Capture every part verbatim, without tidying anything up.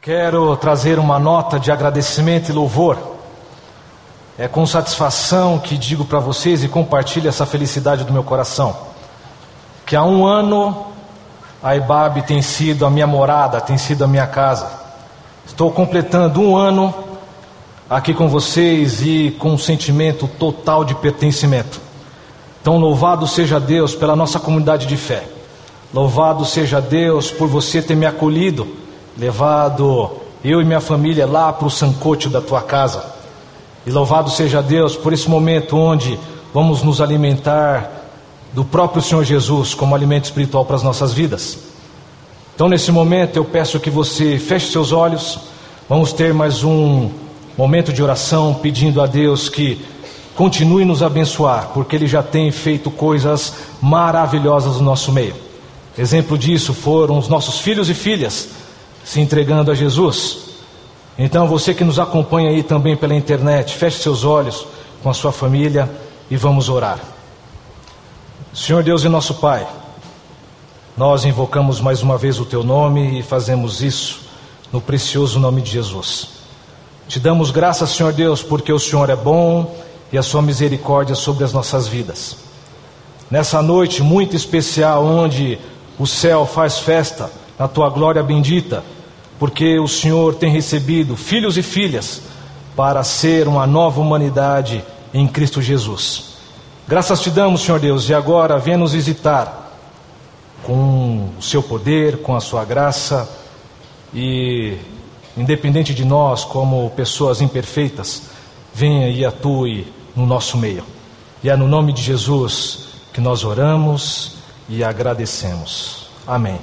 Quero trazer uma nota de agradecimento e louvor. É com satisfação que digo para vocês e compartilho essa felicidade do meu coração, que há um ano a I B A B tem sido a minha morada, tem sido a minha casa. Estou completando um ano aqui com vocês e com um sentimento total de pertencimento. Então louvado seja Deus pela nossa comunidade de fé. Louvado seja Deus por você ter me acolhido, levado eu e minha família lá para o sancocho da tua casa. E louvado seja Deus por esse momento onde vamos nos alimentar do próprio Senhor Jesus como alimento espiritual para as nossas vidas. Então nesse momento eu peço que você feche seus olhos. Vamos ter mais um momento de oração pedindo a Deus que continue nos abençoar, porque Ele já tem feito coisas maravilhosas no nosso meio. Exemplo disso foram os nossos filhos e filhas se entregando a Jesus. Então você que nos acompanha aí também pela internet, feche seus olhos com a sua família e vamos orar. Senhor Deus e nosso Pai, nós invocamos mais uma vez o Teu nome e fazemos isso no precioso nome de Jesus. Te damos graças, Senhor Deus, porque o Senhor é bom e a Sua misericórdia sobre as nossas vidas. Nessa noite muito especial onde o céu faz festa na Tua glória bendita, porque o Senhor tem recebido filhos e filhas para ser uma nova humanidade em Cristo Jesus. Graças te damos, Senhor Deus, e agora venha nos visitar com o seu poder, com a sua graça, e independente de nós, como pessoas imperfeitas, venha e atue no nosso meio. E é no nome de Jesus que nós oramos e agradecemos. Amém.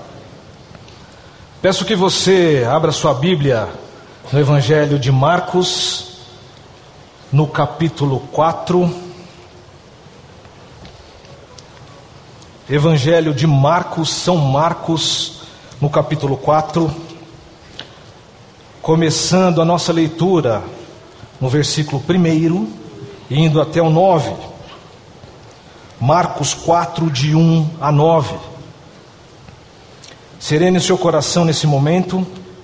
Peço que você abra sua Bíblia no Evangelho de Marcos, no capítulo quatro. Evangelho de Marcos, São Marcos, no capítulo quatro. Começando a nossa leitura no versículo primeiro, indo até o nove. Marcos quatro, de um a nove. Serene o seu coração nesse momento.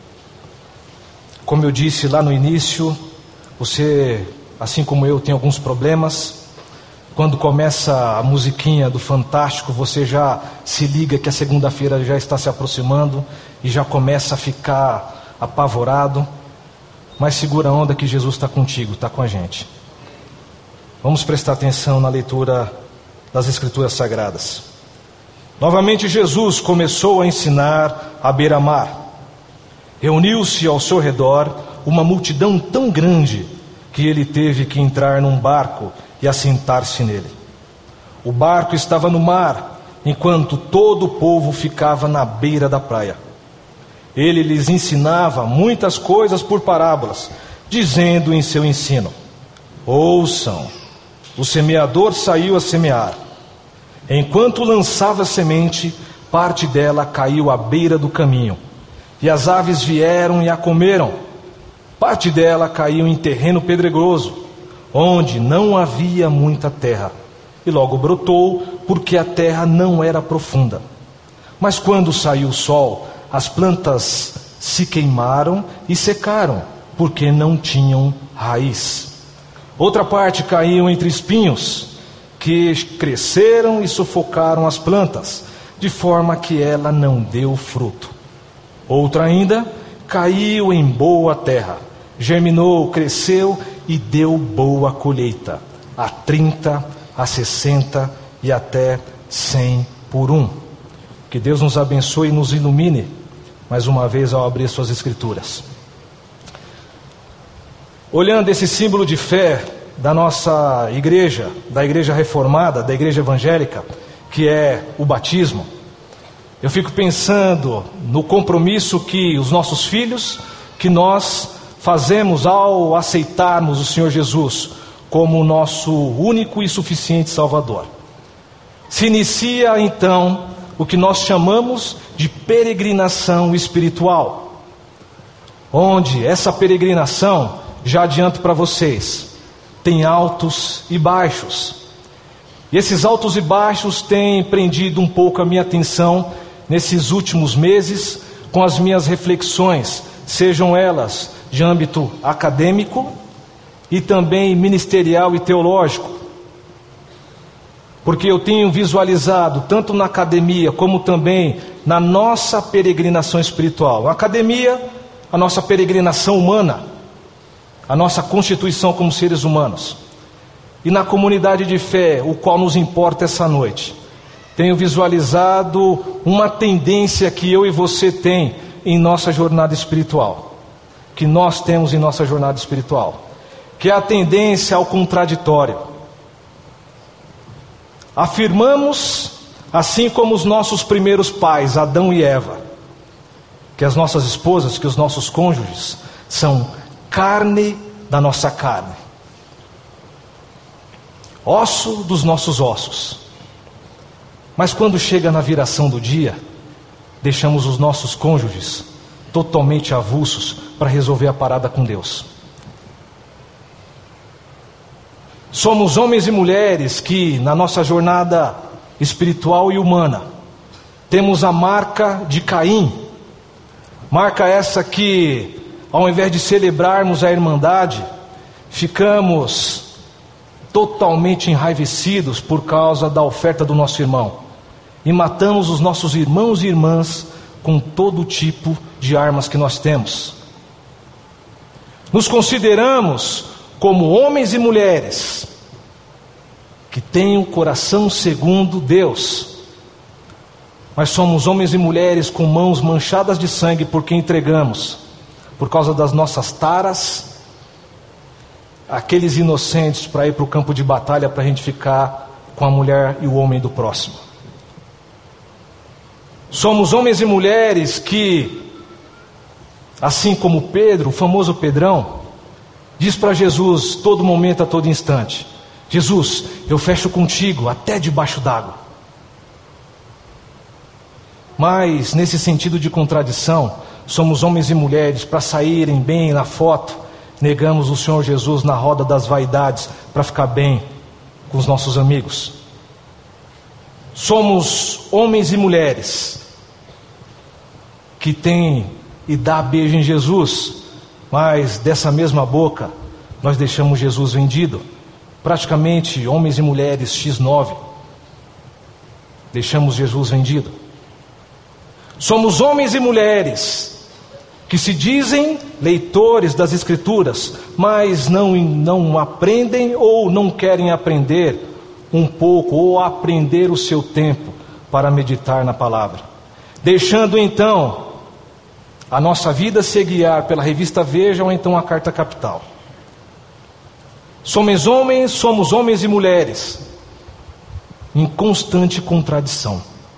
Como eu disse lá no início, você, assim como eu, tem alguns problemas. Quando começa a musiquinha do Fantástico, você já se liga que a segunda-feira já está se aproximando e já começa a ficar apavorado. Mas segura a onda que Jesus está contigo, está com a gente. Vamos prestar atenção na leitura das Escrituras Sagradas. Novamente Jesus começou a ensinar à beira-mar. Reuniu-se ao seu redor uma multidão tão grande que ele teve que entrar num barco e assentar-se nele. O barco estava no mar, enquanto todo o povo ficava na beira da praia. Ele lhes ensinava muitas coisas por parábolas, dizendo em seu ensino: ouçam, o semeador saiu a semear. Enquanto lançava a semente, parte dela caiu à beira do caminho, e as aves vieram e a comeram. Parte dela caiu em terreno pedregoso, onde não havia muita terra, e logo brotou, porque a terra não era profunda. Mas quando saiu o sol, as plantas se queimaram e secaram, porque não tinham raiz. Outra parte caiu entre espinhos, que cresceram e sufocaram as plantas, de forma que ela não deu fruto. Outra ainda caiu em boa terra, germinou, cresceu e deu boa colheita, a trinta, a sessenta e até cem por um. Que Deus nos abençoe e nos ilumine, mais uma vez ao abrir suas Escrituras. Olhando esse símbolo de fé da nossa igreja, da igreja reformada, da igreja evangélica, que é o batismo, eu fico pensando no compromisso que os nossos filhos, que nós fazemos ao aceitarmos o Senhor Jesus como o nosso único e suficiente Salvador. Se inicia então o que nós chamamos de peregrinação espiritual, onde essa peregrinação, já adianto para vocês, tem altos e baixos. E esses altos e baixos têm prendido um pouco a minha atenção nesses últimos meses, com as minhas reflexões sejam elas de âmbito acadêmico e também ministerial e teológico. Porque eu tenho visualizado, tanto na academia como também na nossa peregrinação espiritual. Na academia, a nossa peregrinação humana, a nossa constituição como seres humanos. E na comunidade de fé, o qual nos importa essa noite, tenho visualizado uma tendência que eu e você tem em nossa jornada espiritual, que nós temos em nossa jornada espiritual, que é a tendência ao contraditório. Afirmamos, assim como os nossos primeiros pais, Adão e Eva, que as nossas esposas, que os nossos cônjuges são carne da nossa carne, osso dos nossos ossos. Mas quando chega na viração do dia, deixamos os nossos cônjuges totalmente avulsos para resolver a parada com Deus. Somos homens e mulheres que, na nossa jornada espiritual e humana, temos a marca de Caim. Marca essa que, ao invés de celebrarmos a irmandade, ficamos totalmente enraivecidos por causa da oferta do nosso irmão. E matamos os nossos irmãos e irmãs com todo tipo de armas que nós temos. Nos consideramos como homens e mulheres que têm um coração segundo Deus. Mas somos homens e mulheres com mãos manchadas de sangue porque entregamos, por causa das nossas taras, aqueles inocentes para ir para o campo de batalha para a gente ficar com a mulher e o homem do próximo. Somos homens e mulheres que, assim como Pedro, o famoso Pedrão, diz para Jesus todo momento, a todo instante: Jesus, eu fecho contigo até debaixo d'água. Mas nesse sentido de contradição, somos homens e mulheres para saírem bem na foto, negamos o Senhor Jesus na roda das vaidades para ficar bem com os nossos amigos. Somos homens e mulheres que tem e dá beijo em Jesus, mas dessa mesma boca nós deixamos Jesus vendido. Praticamente homens e mulheres xis nove, deixamos Jesus vendido. Somos homens e mulheres que se dizem leitores das Escrituras, mas não, não aprendem ou não querem aprender um pouco, ou aprender o seu tempo para meditar na palavra, deixando então a nossa vida se guiar pela revista Veja ou então a Carta Capital. Somos homens, somos homens e mulheres em constante contradição.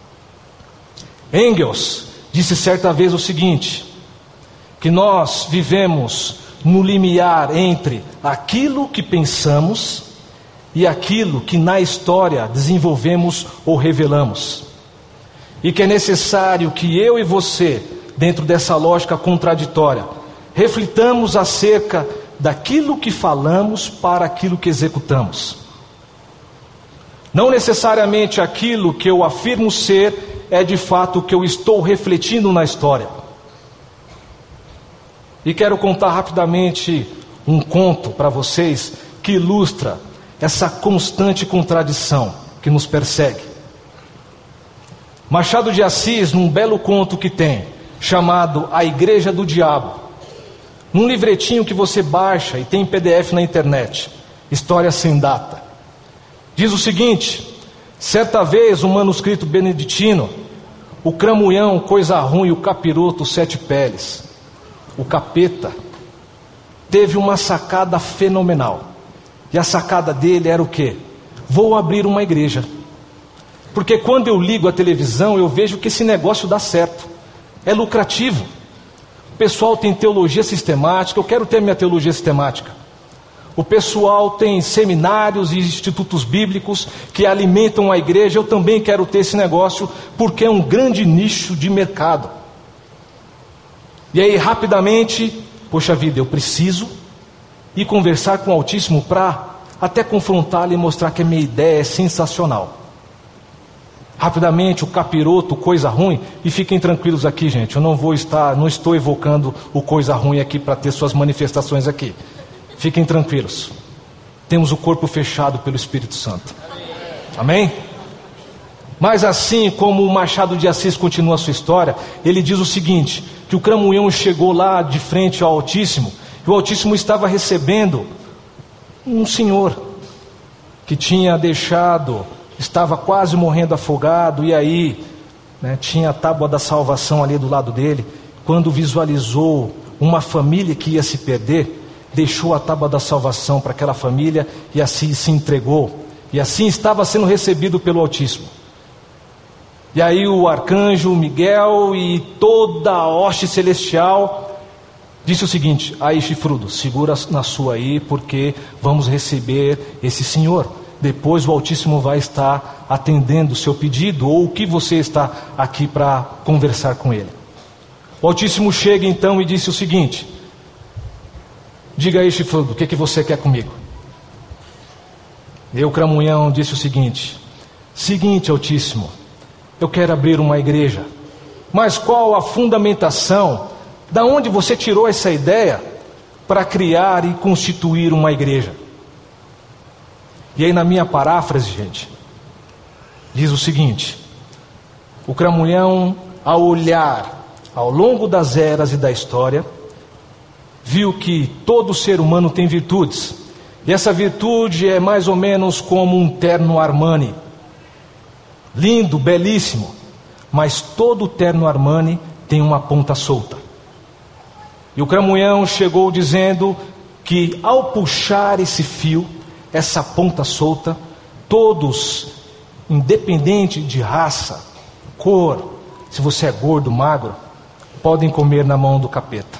Engels disse certa vez o seguinte: que nós vivemos no limiar entre aquilo que pensamos e aquilo que na história desenvolvemos ou revelamos, e que é necessário que eu e você, dentro dessa lógica contraditória, reflitamos acerca daquilo que falamos para aquilo que executamos. Não necessariamente aquilo que eu afirmo ser é de fato o que eu estou refletindo na história. E quero contar rapidamente um conto para vocês que ilustra essa constante contradição que nos persegue. Machado de Assis, num belo conto que tem, chamado A Igreja do Diabo, num livretinho que você baixa e tem em P D F na internet, História Sem Data, diz o seguinte: certa vez um manuscrito beneditino, o cramunhão, coisa ruim, o capiroto, sete peles, o capeta, teve uma sacada fenomenal. E a sacada dele era o quê? Vou abrir uma igreja, porque quando eu ligo a televisão eu vejo que esse negócio dá certo, é lucrativo. O pessoal tem teologia sistemática, eu quero ter minha teologia sistemática. O pessoal tem seminários e institutos bíblicos que alimentam a igreja, eu também quero ter esse negócio, porque é um grande nicho de mercado. E aí rapidamente, poxa vida, eu preciso ir conversar com o Altíssimo para até confrontá-lo e mostrar que a minha ideia é sensacional. rapidamente o capiroto, coisa ruim, e fiquem tranquilos aqui, gente, eu não vou estar, não estou evocando o coisa ruim aqui para ter suas manifestações aqui. Fiquem tranquilos. Temos o corpo fechado pelo Espírito Santo. Amém? Mas assim como o Machado de Assis continua a sua história, ele diz o seguinte, que o Cramunhão chegou lá de frente ao Altíssimo, e o Altíssimo estava recebendo um senhor que tinha deixado, estava quase morrendo afogado, e aí né, tinha a tábua da salvação ali do lado dele. Quando visualizou uma família que ia se perder, deixou a tábua da salvação para aquela família e assim se entregou, e assim estava sendo recebido pelo Altíssimo. E aí o arcanjo Miguel e toda a hoste celestial disse o seguinte: aí, chifrudo, segura na sua aí, porque vamos receber esse senhor. Depois o Altíssimo vai estar atendendo o seu pedido, ou o que você está aqui para conversar com ele. O Altíssimo chega então e disse o seguinte: diga aí, chifrudo, o que, que você quer comigo? E o Cramunhão disse o seguinte: seguinte, Altíssimo, eu quero abrir uma igreja, mas qual a fundamentação? Da onde você tirou essa ideia para criar e constituir uma igreja? E aí na minha paráfrase, gente, diz o seguinte: o Cramunhão, ao olhar ao longo das eras e da história, viu que todo ser humano tem virtudes, e essa virtude é mais ou menos como um terno Armani, lindo, belíssimo, mas todo terno Armani tem uma ponta solta. E o Cramunhão chegou dizendo que ao puxar esse fio, essa ponta solta, todos, independente de raça, cor, se você é gordo, magro, podem comer na mão do capeta.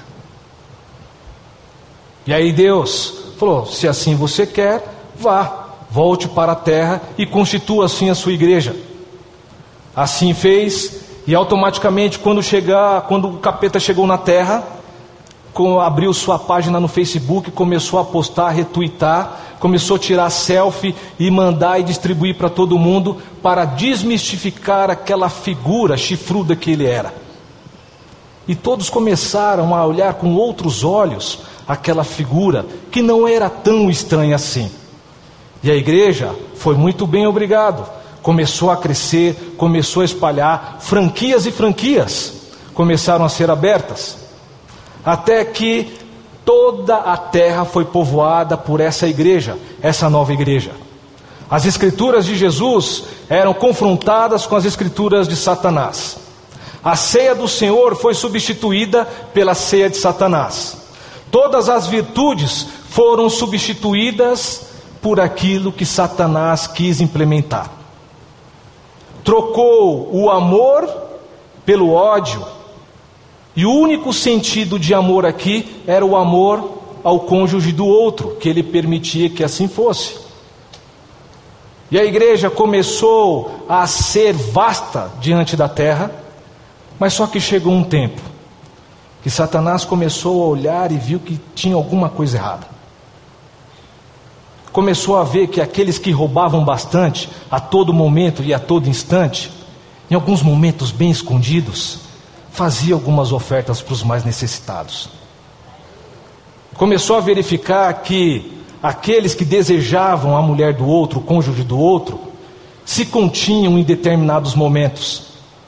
E aí Deus falou: se assim você quer, vá, volte para a terra e constitua assim a sua igreja. Assim fez, e automaticamente quando chegar, quando o capeta chegou na terra, abriu sua página no Facebook, começou a postar, retweetar, começou a tirar selfie e mandar e distribuir para todo mundo, para desmistificar aquela figura chifruda que ele era. E todos começaram a olhar com outros olhos aquela figura que não era tão estranha assim. E a igreja foi muito bem, obrigado. Começou a crescer, começou a espalhar, franquias e franquias começaram a ser abertas, até que toda a terra foi povoada por essa igreja, essa nova igreja. As escrituras de Jesus eram confrontadas com as escrituras de Satanás. A ceia do Senhor foi substituída pela ceia de Satanás. Todas as virtudes foram substituídas por aquilo que Satanás quis implementar. Trocou o amor pelo ódio, e o único sentido de amor aqui era o amor ao cônjuge do outro, que ele permitia que assim fosse. E a igreja começou a ser vasta diante da terra, mas só que chegou um tempo que Satanás começou a olhar e viu que tinha alguma coisa errada. Começou a ver que aqueles que roubavam bastante, a todo momento e a todo instante, em alguns momentos bem escondidos, fazia algumas ofertas para os mais necessitados. Começou a verificar que aqueles que desejavam a mulher do outro, o cônjuge do outro, se continham em determinados momentos.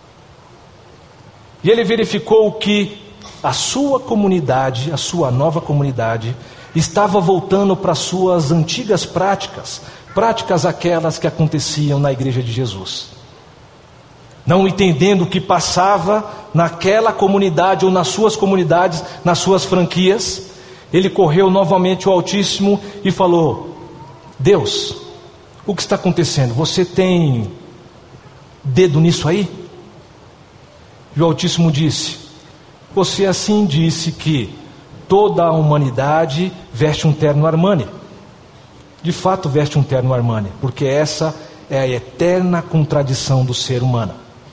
E ele verificou que a sua comunidade, a sua nova comunidade, estava voltando para suas antigas práticas, práticas aquelas que aconteciam na igreja de Jesus. Não entendendo o que passava naquela comunidade ou nas suas comunidades, nas suas franquias, ele correu novamente ao Altíssimo e falou: Deus, o que está acontecendo? Você tem dedo nisso aí? E o Altíssimo disse: você assim disse que toda a humanidade veste um terno Armani. De fato veste um terno Armani, porque essa é a eterna contradição do ser humano.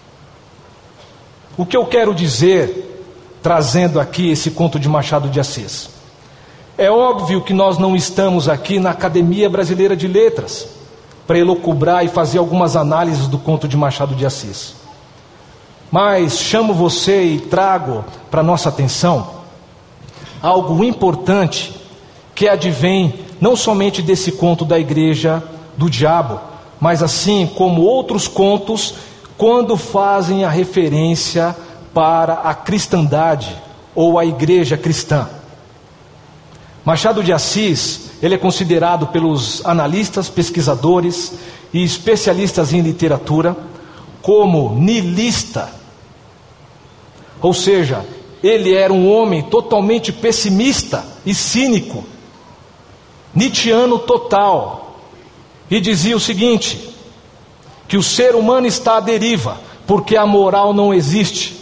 O que eu quero dizer, trazendo aqui esse conto de Machado de Assis, é óbvio que nós não estamos aqui na Academia Brasileira de Letras, para elocubrar e fazer algumas análises do conto de Machado de Assis. Mas chamo você e trago para nossa atenção algo importante que advém não somente desse conto da igreja do diabo, mas assim como outros contos, quando fazem a referência para a cristandade ou a igreja cristã. Machado de Assis, ele é considerado pelos analistas, pesquisadores e especialistas em literatura como nihilista. Ou seja, ele era um homem totalmente pessimista e cínico, nietzschiano total, e dizia o seguinte: que o ser humano está à deriva, porque a moral não existe.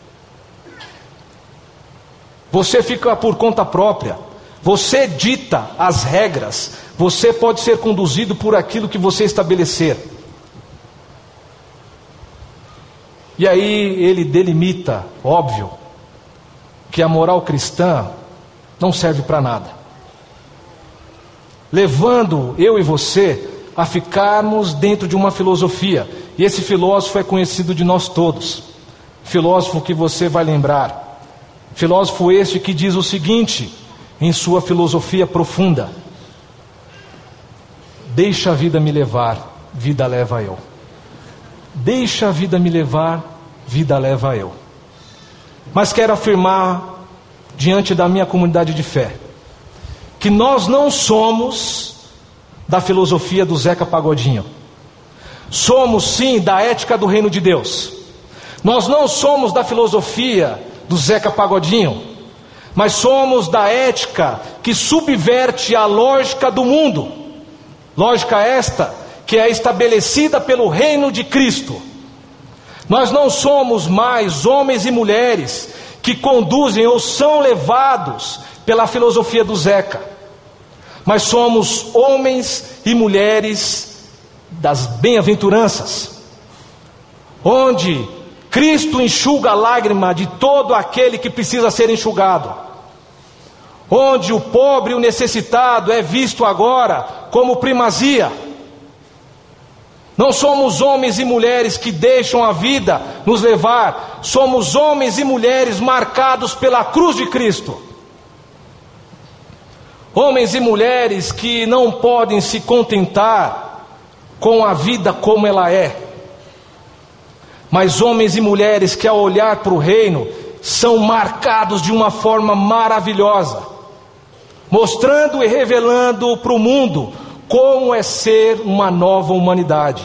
Você fica por conta própria, você dita as regras, você pode ser conduzido por aquilo que você estabelecer. E aí ele delimita, óbvio, que a moral cristã não serve para nada, levando eu e você a ficarmos dentro de uma filosofia. E esse filósofo é conhecido de nós todos, filósofo que você vai lembrar, filósofo este que diz o seguinte em sua filosofia profunda: deixa a vida me levar, vida leva eu. Deixa a vida me levar, vida leva eu. Mas quero afirmar diante da minha comunidade de fé que nós não somos da filosofia do Zeca Pagodinho. Somos sim da ética do reino de Deus. Nós não somos da filosofia do Zeca Pagodinho, mas somos da ética que subverte a lógica do mundo. Lógica esta que é estabelecida pelo reino de Cristo. Nós não somos mais homens e mulheres que conduzem ou são levados pela filosofia do Zeca, mas somos homens e mulheres das bem-aventuranças, onde Cristo enxuga a lágrima de todo aquele que precisa ser enxugado, onde o pobre e o necessitado é visto agora como primazia. Não somos homens e mulheres que deixam a vida nos levar, somos homens e mulheres marcados pela cruz de Cristo. Homens e mulheres que não podem se contentar com a vida como ela é, mas homens e mulheres que ao olhar para o reino são marcados de uma forma maravilhosa, mostrando e revelando para o mundo como é ser uma nova humanidade.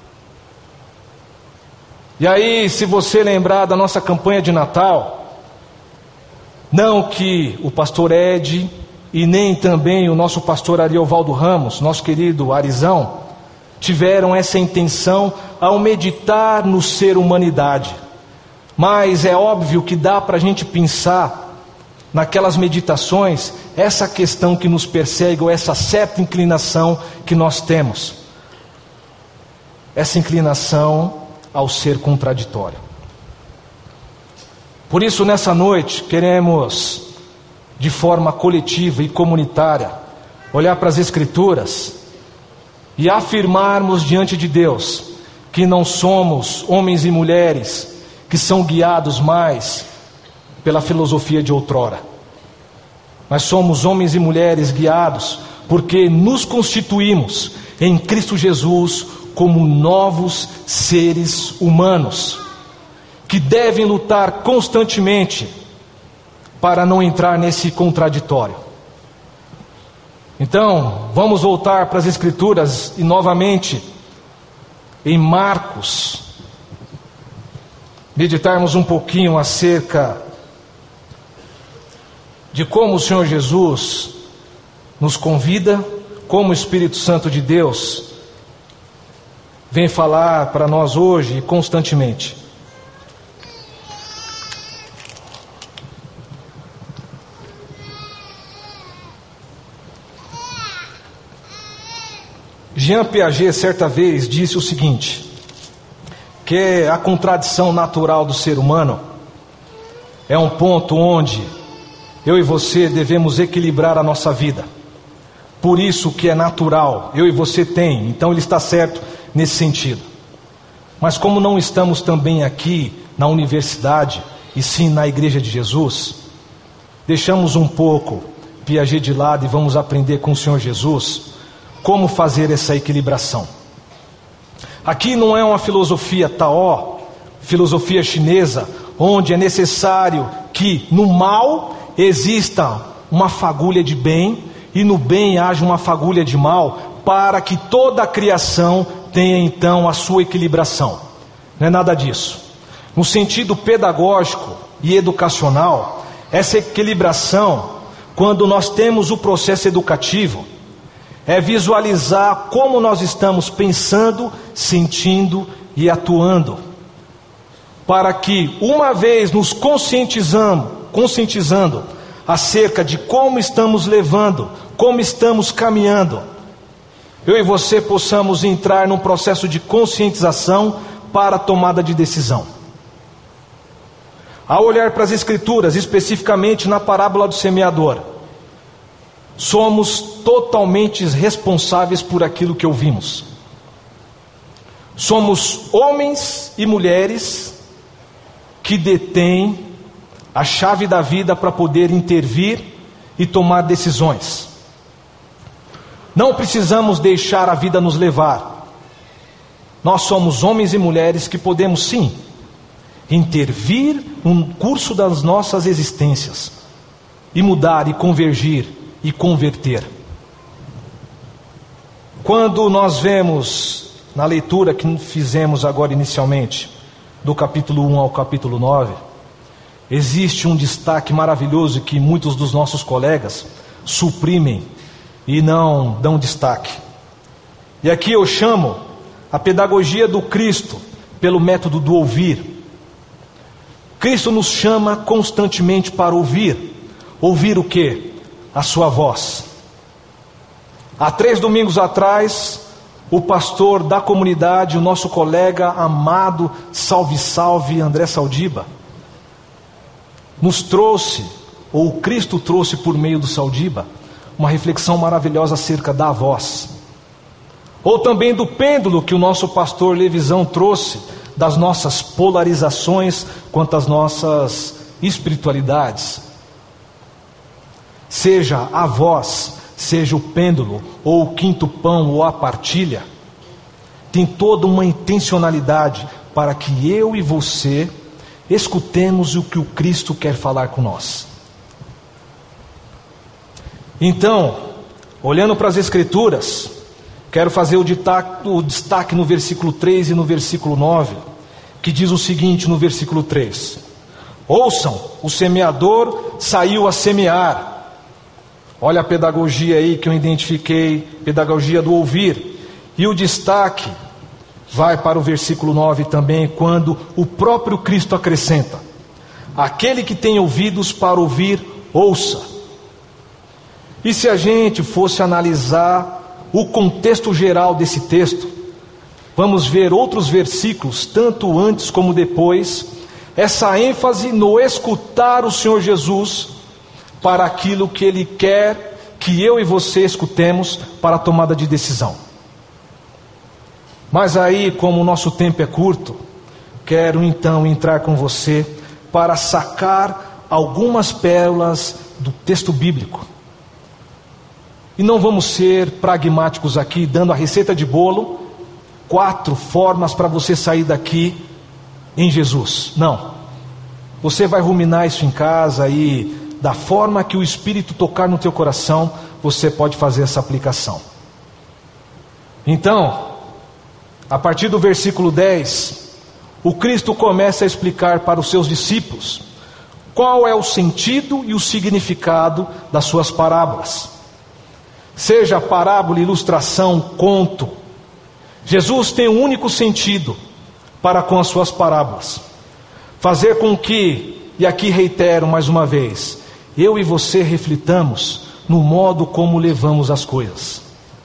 E aí, se você lembrar da nossa campanha de Natal, não que o pastor Ed e nem também o nosso pastor Ariovaldo Ramos, nosso querido Arizão, tiveram essa intenção ao meditar no ser humanidade, mas é óbvio que dá para a gente pensar naquelas meditações essa questão que nos persegue, ou essa certa inclinação que nós temos, essa inclinação ao ser contraditório. Por isso, nessa noite, queremos, de forma coletiva e comunitária, olhar para as Escrituras e afirmarmos diante de Deus que não somos homens e mulheres que são guiados mais pela filosofia de outrora, mas somos homens e mulheres guiados porque nos constituímos em Cristo Jesus como novos seres humanos, que devem lutar constantemente para não entrar nesse contraditório. Então, vamos voltar para as Escrituras e novamente em Marcos, meditarmos um pouquinho acerca de como o Senhor Jesus nos convida, como o Espírito Santo de Deus vem falar para nós hoje e constantemente. Jean Piaget certa vez disse o seguinte, que a contradição natural do ser humano é um ponto onde eu e você devemos equilibrar a nossa vida, por isso que é natural, eu e você tem, então ele está certo nesse sentido. Mas como não estamos também aqui na universidade, e sim na igreja de Jesus, deixamos um pouco Piaget de lado e vamos aprender com o Senhor Jesus como fazer essa equilibração. Aqui não é uma filosofia Taó, filosofia chinesa, onde é necessário que no mal exista uma fagulha de bem e no bem haja uma fagulha de mal, para que toda a criação tenha então a sua equilibração. Não é nada disso. No sentido pedagógico e educacional, essa equilibração, quando nós temos o processo educativo, é visualizar como nós estamos pensando, sentindo e atuando, para que, uma vez nos conscientizando, conscientizando acerca de como estamos levando, como estamos caminhando, eu e você possamos entrar num processo de conscientização para a tomada de decisão. Ao olhar para as Escrituras, especificamente na parábola do semeador, somos totalmente responsáveis por aquilo que ouvimos. Somos homens e mulheres que detêm a chave da vida para poder intervir e tomar decisões. Não precisamos deixar a vida nos levar. Nós somos homens e mulheres que podemos sim intervir no curso das nossas existências e mudar e convergir e converter. Quando nós vemos na leitura que fizemos agora inicialmente, do capítulo um ao capítulo nove, existe um destaque maravilhoso que muitos dos nossos colegas suprimem e não dão destaque. E aqui eu chamo a pedagogia do Cristo pelo método do ouvir. Cristo nos chama constantemente para ouvir. Ouvir o quê? A sua voz. Há três domingos atrás, o pastor da comunidade, o nosso colega amado, salve, salve, André Saldiba, nos trouxe, ou Cristo trouxe por meio do Saldiba, uma reflexão maravilhosa acerca da voz. Ou também do pêndulo que o nosso pastor Levisão trouxe, das nossas polarizações quanto às nossas espiritualidades. Seja a voz, seja o pêndulo, ou o quinto pão, ou a partilha, tem toda uma intencionalidade para que eu e você escutemos o que o Cristo quer falar com nós. Então, olhando para as Escrituras, quero fazer o destaque, o destaque no versículo três e no versículo nove, que diz o seguinte no versículo três: ouçam, o semeador saiu a semear. Olha a pedagogia aí que eu identifiquei, pedagogia do ouvir. E o destaque vai para o versículo nove também, quando o próprio Cristo acrescenta: aquele que tem ouvidos para ouvir, ouça. E se a gente fosse analisar o contexto geral desse texto, vamos ver outros versículos, tanto antes como depois, essa ênfase no escutar o Senhor Jesus para aquilo que Ele quer que eu e você escutemos para a tomada de decisão. Mas aí, como o nosso tempo é curto, quero então entrar com você para sacar algumas pérolas do texto bíblico. E não vamos ser pragmáticos aqui, dando a receita de bolo, quatro formas para você sair daqui em Jesus. Não. Você vai ruminar isso em casa e, da forma que o Espírito tocar no teu coração, você pode fazer essa aplicação. Então, a partir do versículo dez, o Cristo começa a explicar para os seus discípulos qual é o sentido e o significado das suas parábolas. Seja parábola, ilustração, conto, Jesus tem um único sentido para com as suas parábolas: fazer com que, e aqui reitero mais uma vez, eu e você reflitamos no modo como levamos as coisas.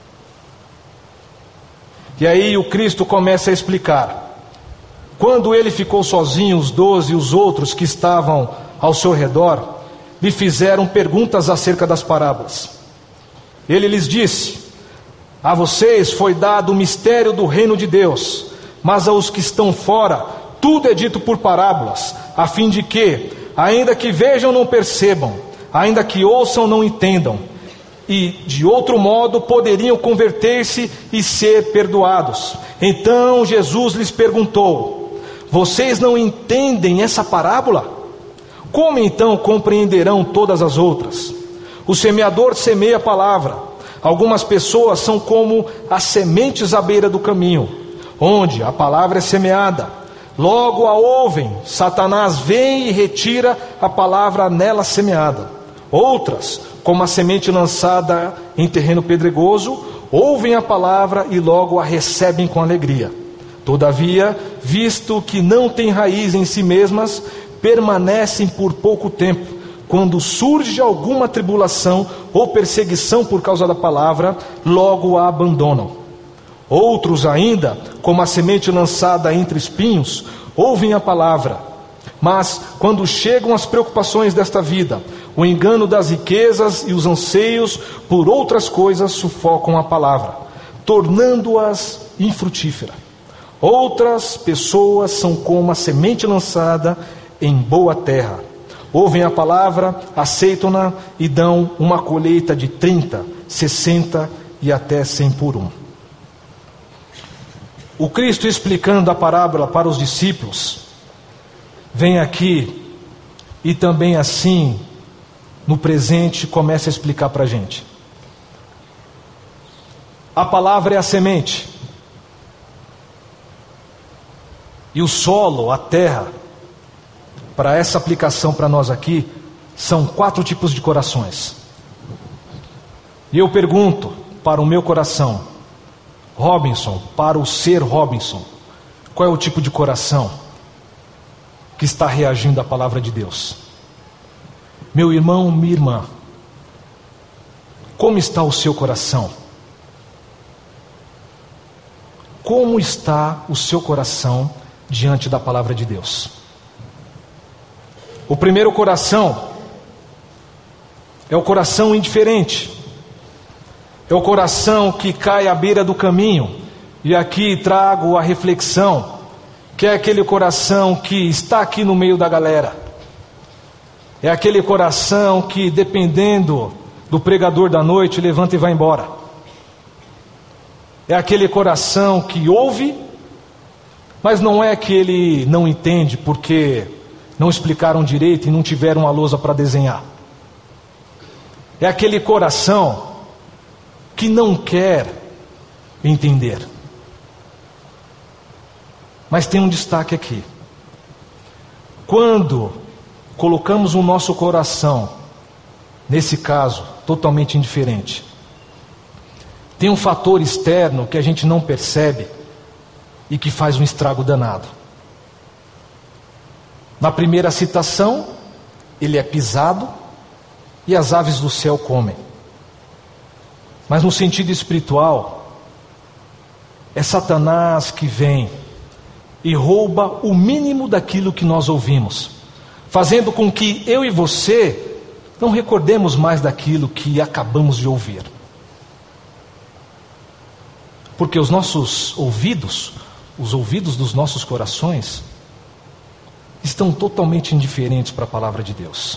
E aí o Cristo começa a explicar. Quando ele ficou sozinho, os doze e os outros que estavam ao seu redor lhe fizeram perguntas acerca das parábolas. Ele lhes disse: a vocês foi dado o mistério do reino de Deus, mas aos que estão fora, tudo é dito por parábolas, a fim de que, ainda que vejam, não percebam, ainda que ouçam, não entendam, e de outro modo poderiam converter-se e ser perdoados. Então Jesus lhes perguntou: vocês não entendem essa parábola? Como então compreenderão todas as outras? O semeador semeia a palavra. Algumas pessoas são como as sementes à beira do caminho, onde a palavra é semeada. Logo a ouvem, Satanás vem e retira a palavra nela semeada. Outras, como a semente lançada em terreno pedregoso, ouvem a palavra e logo a recebem com alegria. Todavia, visto que não têm raiz em si mesmas, permanecem por pouco tempo. Quando surge alguma tribulação ou perseguição por causa da palavra, logo a abandonam. Outros ainda, como a semente lançada entre espinhos, ouvem a palavra, mas quando chegam as preocupações desta vida, o engano das riquezas e os anseios por outras coisas sufocam a palavra, tornando-as infrutífera. Outras pessoas são como a semente lançada em boa terra. Ouvem a palavra, aceitam-na e dão uma colheita de trinta, sessenta e até cem por um. O Cristo, explicando a parábola para os discípulos, vem aqui e também assim, no presente, começa a explicar para a gente. A palavra é a semente. E o solo, a terra, para essa aplicação para nós aqui, são quatro tipos de corações. E eu pergunto para o meu coração, Robinson, para o ser Robinson, qual é o tipo de coração que está reagindo à palavra de Deus? Meu irmão, minha irmã, como está o seu coração? Como está o seu coração diante da palavra de Deus? O primeiro coração é o coração indiferente. É o coração que cai à beira do caminho. E aqui trago a reflexão, que é aquele coração que está aqui no meio da galera. É aquele coração que, dependendo do pregador da noite, levanta e vai embora. É aquele coração que ouve, mas não é que ele não entende porque não explicaram direito e não tiveram uma lousa para desenhar. É aquele coração que não quer entender. Mas tem um destaque aqui. Quando colocamos o nosso coração, nesse caso, totalmente indiferente, tem um fator externo que a gente não percebe e que faz um estrago danado. Na primeira citação, ele é pisado e as aves do céu comem. Mas no sentido espiritual, é Satanás que vem e rouba o mínimo daquilo que nós ouvimos, fazendo com que eu e você não recordemos mais daquilo que acabamos de ouvir. Porque os nossos ouvidos, os ouvidos dos nossos corações, estão totalmente indiferentes para a palavra de Deus.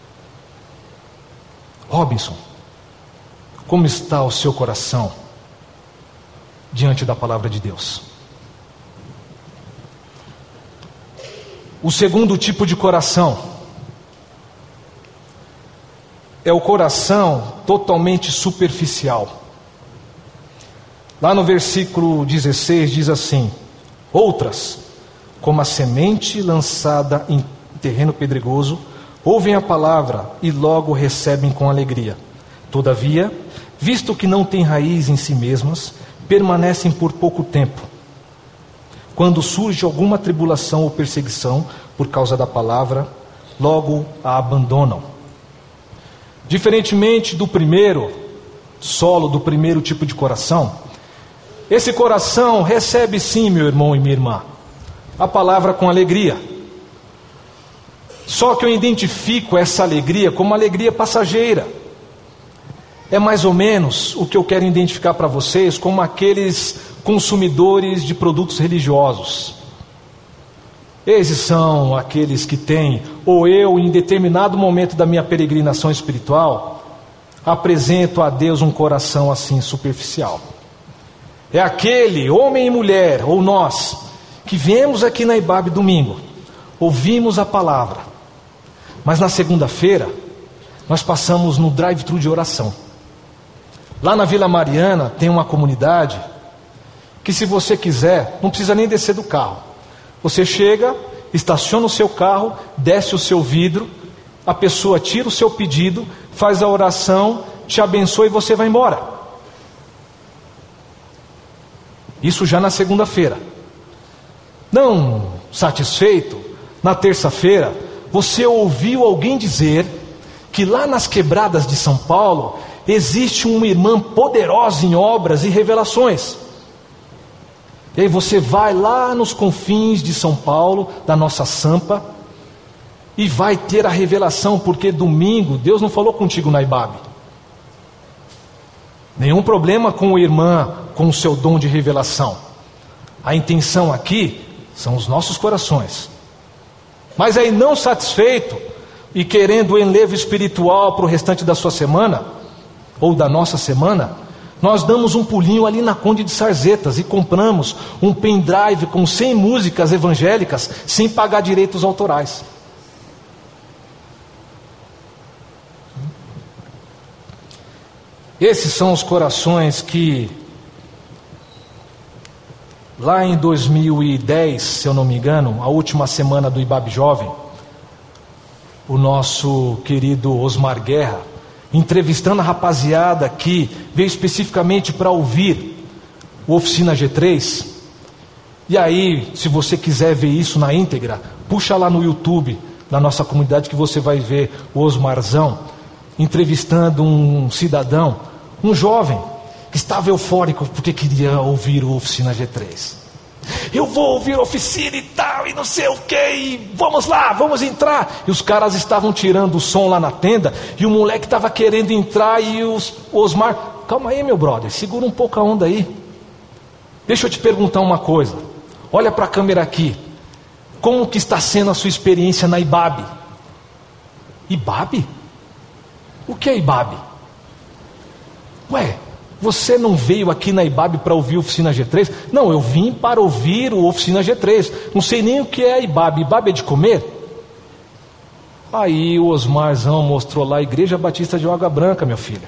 Robinson, como está o seu coração diante da palavra de Deus? O segundo tipo de coração é o coração totalmente superficial. Lá no versículo dezesseis diz assim: outras, como a semente lançada em terreno pedregoso, ouvem a palavra e logo recebem com alegria. Todavia, visto que não têm raiz em si mesmas, permanecem por pouco tempo. Quando surge alguma tribulação ou perseguição por causa da palavra, logo a abandonam. Diferentemente do primeiro solo, do primeiro tipo de coração, esse coração recebe sim, meu irmão e minha irmã, a palavra com alegria. Só que eu identifico essa alegria como uma alegria passageira. é mais ou menos o que eu quero identificar para vocês como aqueles consumidores de produtos religiosos. Esses são aqueles que têm, ou eu, em determinado momento da minha peregrinação espiritual, apresento a Deus um coração assim superficial. É aquele homem e mulher, ou nós, que viemos aqui na Ibabe domingo, ouvimos a palavra, mas na segunda-feira nós passamos no drive-thru de oração. Lá na Vila Mariana tem uma comunidade que, se você quiser, não precisa nem descer do carro. Você chega, estaciona o seu carro, desce o seu vidro, a pessoa tira o seu pedido, faz a oração, te abençoa e você vai embora. Isso já na segunda-feira. Não satisfeito, na terça-feira, você ouviu alguém dizer que lá nas quebradas de São Paulo existe uma irmã poderosa em obras e revelações. E aí você vai lá nos confins de São Paulo, da nossa Sampa, e vai ter a revelação, porque domingo Deus não falou contigo na Ibabe. Nenhum problema com a irmã, com o seu dom de revelação. A intenção aqui são os nossos corações. Mas aí, não satisfeito e querendo o enlevo espiritual para o restante da sua semana, ou da nossa semana, nós damos um pulinho ali na Conde de Sarzetas e compramos um pendrive com cem músicas evangélicas sem pagar direitos autorais. Esses são os corações que, lá em dois mil e dez, se eu não me engano, a última semana do Ibabe Jovem, o nosso querido Osmar Guerra, entrevistando a rapaziada que veio especificamente para ouvir o Oficina G três. E aí, se você quiser ver isso na íntegra, puxa lá no YouTube, na nossa comunidade, que você vai ver o Osmarzão entrevistando um cidadão, um jovem, que estava eufórico porque queria ouvir o Oficina G três. Eu vou ouvir a oficina e tal, e não sei o que, e vamos lá, vamos entrar. E os caras estavam tirando o som lá na tenda, e o moleque estava querendo entrar, e os, o Osmar, calma aí meu brother, segura um pouco a onda aí. Deixa eu te perguntar uma coisa, olha para a câmera aqui, como que está sendo a sua experiência na Ibabe? Ibabe? O que é Ibabe? Ué, você não veio aqui na Ibabe para ouvir a Oficina G três? Não, eu vim para ouvir o Oficina G três. Não sei nem o que é a Ibabe. Ibabe é de comer? Aí o Osmarzão mostrou lá a Igreja Batista de Água Branca, meu filho.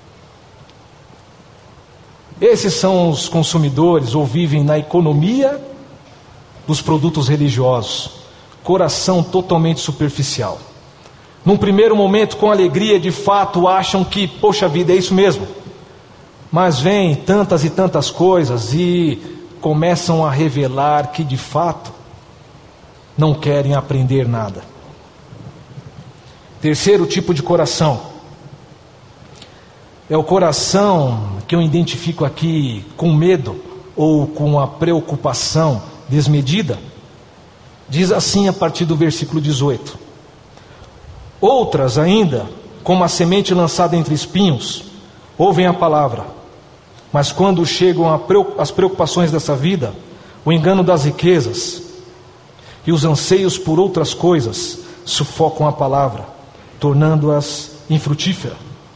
Esses são os consumidores, ou vivem na economia dos produtos religiosos. Coração totalmente superficial. Num primeiro momento, com alegria, de fato, acham que, poxa vida, é isso mesmo. Mas vem tantas e tantas coisas e começam a revelar que de fato não querem aprender nada. Terceiro tipo de coração é o coração que eu identifico aqui com medo ou com a preocupação desmedida. Diz assim a partir do versículo dezoito: outras ainda, como a semente lançada entre espinhos, ouvem a palavra, mas quando chegam as preocupações dessa vida, o engano das riquezas e os anseios por outras coisas sufocam a palavra, tornando-as infrutífera.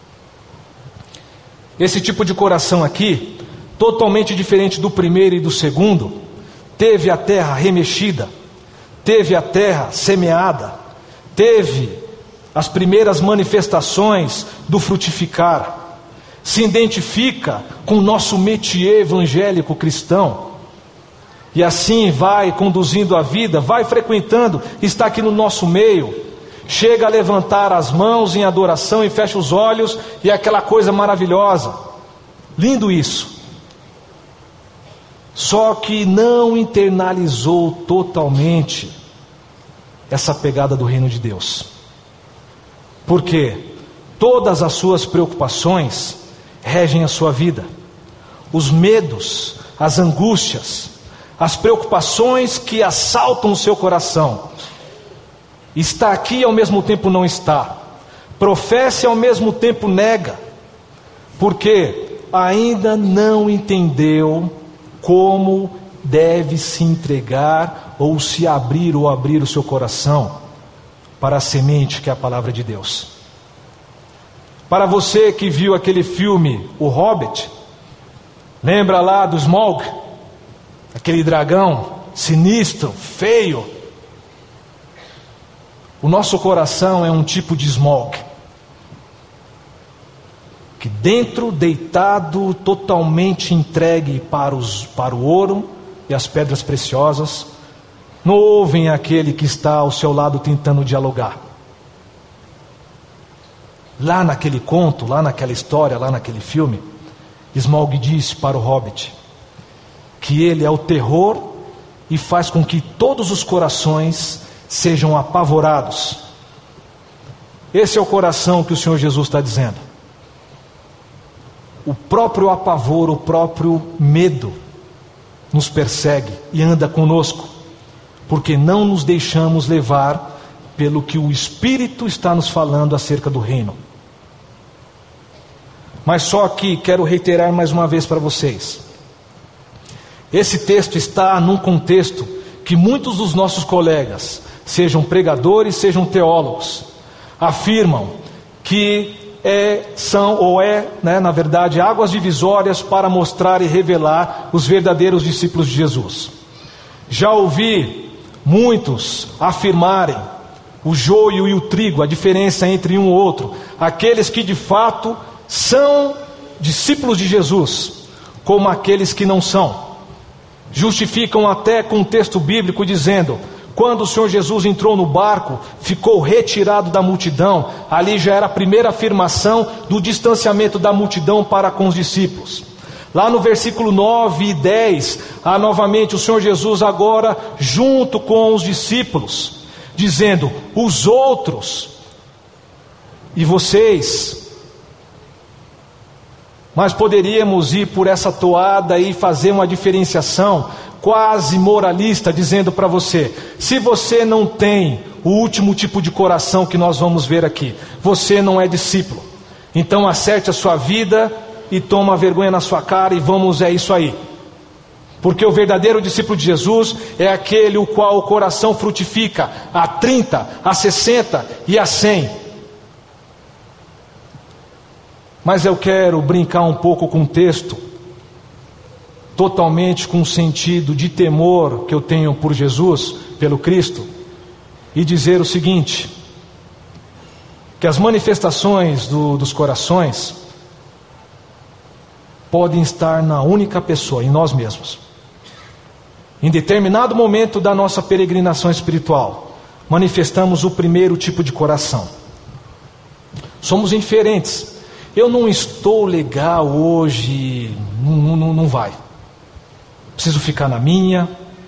Esse tipo de coração aqui, totalmente diferente do primeiro e do segundo, teve a terra remexida, teve a terra semeada, teve as primeiras manifestações do frutificar, se identifica com o nosso métier evangélico cristão, e assim vai conduzindo a vida, vai frequentando, está aqui no nosso meio, chega a levantar as mãos em adoração e fecha os olhos, e é aquela coisa maravilhosa, lindo isso, só que não internalizou totalmente essa pegada do reino de Deus, porque todas as suas preocupações regem a sua vida, os medos, as angústias, as preocupações que assaltam o seu coração, está aqui e ao mesmo tempo não está, professa e ao mesmo tempo nega, porque ainda não entendeu como deve se entregar ou se abrir ou abrir o seu coração para a semente que é a palavra de Deus. Para você que viu aquele filme O Hobbit, lembra lá do Smaug, aquele dragão sinistro, feio? O nosso coração é um tipo de Smaug, que dentro, deitado, totalmente entregue para, os, para o ouro e as pedras preciosas, não ouvem aquele que está ao seu lado tentando dialogar. Lá naquele conto, lá naquela história, lá naquele filme, Smaug disse para o Hobbit que ele é o terror e faz com que todos os corações sejam apavorados. Esse é o coração que o Senhor Jesus está dizendo. O próprio apavor, o próprio medo nos persegue e anda conosco, porque não nos deixamos levar pelo que o Espírito está nos falando acerca do reino. Mas só que quero reiterar mais uma vez para vocês, esse texto está num contexto que muitos dos nossos colegas, sejam pregadores, sejam teólogos, afirmam que é, são ou é, né, na verdade, águas divisórias para mostrar e revelar os verdadeiros discípulos de Jesus. Já ouvi muitos afirmarem o joio e o trigo, a diferença entre um e outro, aqueles que de fato são discípulos de Jesus, como aqueles que não são. Justificam até com um texto bíblico dizendo: quando o Senhor Jesus entrou no barco, ficou retirado da multidão. Ali já era a primeira afirmação do distanciamento da multidão para com os discípulos. Lá no versículo nove e dez, há novamente o Senhor Jesus agora junto com os discípulos, dizendo: os outros e vocês. Mas poderíamos ir por essa toada e fazer uma diferenciação quase moralista, dizendo para você: se você não tem o último tipo de coração que nós vamos ver aqui, você não é discípulo. Então acerte a sua vida e toma vergonha na sua cara e vamos, é isso aí. Porque o verdadeiro discípulo de Jesus é aquele o qual o coração frutifica a trinta, a sessenta e a cem. Mas eu quero brincar um pouco com o texto, totalmente com o sentido de temor que eu tenho por Jesus, pelo Cristo, e dizer o seguinte: que as manifestações do, dos corações podem estar na única pessoa, em nós mesmos. Em determinado momento da nossa peregrinação espiritual, manifestamos o primeiro tipo de coração. Somos indiferentes. Eu não estou legal hoje, não, não, não vai. Preciso ficar na minha.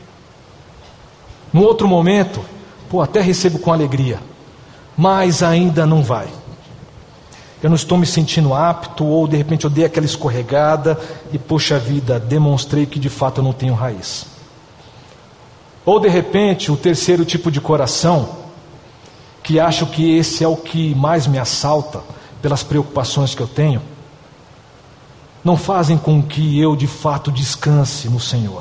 No outro momento, pô, até recebo com alegria, mas ainda não vai. Eu não estou me sentindo apto, ou de repente eu dei aquela escorregada e, poxa vida, demonstrei que de fato eu não tenho raiz. Ou de repente, o terceiro tipo de coração, que acho que esse é o que mais me assalta, pelas preocupações que eu tenho, não fazem com que eu de fato descanse no Senhor.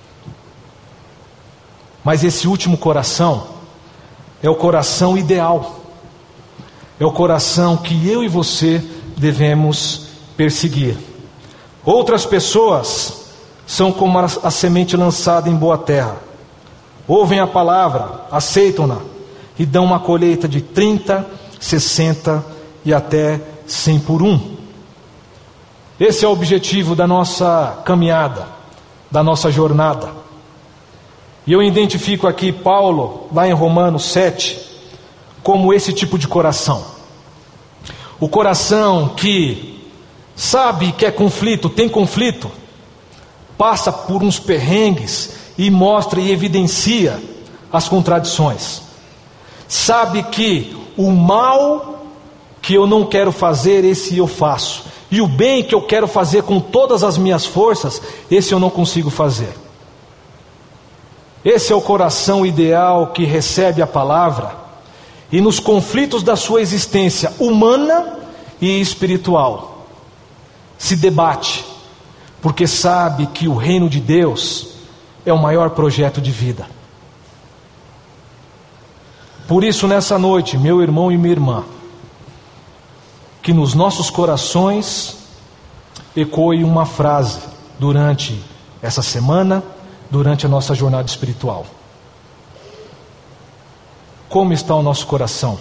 Mas esse último coração é o coração ideal, é o coração que eu e você devemos perseguir. Outras pessoas são como a, a semente lançada em boa terra, ouvem a palavra, aceitam-na e dão uma colheita de trinta, sessenta e até cem por um. Esse é o objetivo da nossa caminhada, da nossa jornada. E eu identifico aqui Paulo, lá em Romanos sete, como esse tipo de coração. O coração que sabe que é conflito, tem conflito, passa por uns perrengues e mostra e evidencia as contradições. Sabe que o mal que eu não quero fazer, esse eu faço. E o bem que eu quero fazer com todas as minhas forças, esse eu não consigo fazer. Esse é o coração ideal que recebe a palavra e nos conflitos da sua existência humana e espiritual, se debate, porque sabe que o reino de Deus é o maior projeto de vida. Por isso, nessa noite, meu irmão e minha irmã, que nos nossos corações ecoe uma frase durante essa semana, durante a nossa jornada espiritual. Como está o nosso coração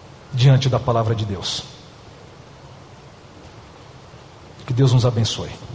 diante da palavra de Deus? Que Deus nos abençoe.